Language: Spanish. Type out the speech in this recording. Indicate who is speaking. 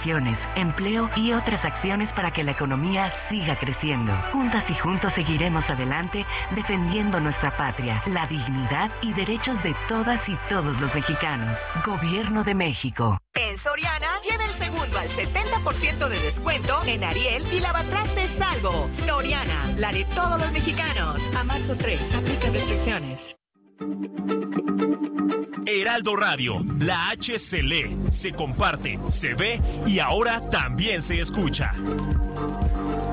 Speaker 1: inversiones, empleo y otras acciones para que la economía siga creciendo. Juntas y juntos seguiremos adelante defendiendo nuestra patria, la dignidad y derechos de todas y todos los mexicanos. Gobierno de México.
Speaker 2: En Soriana, lleva el segundo al 70% de descuento en Ariel y lavatrastes Salvo. Soriana, la de todos los mexicanos. A marzo 3, aplica restricciones.
Speaker 3: Heraldo Radio, la H se lee, se comparte, se ve y ahora también se escucha.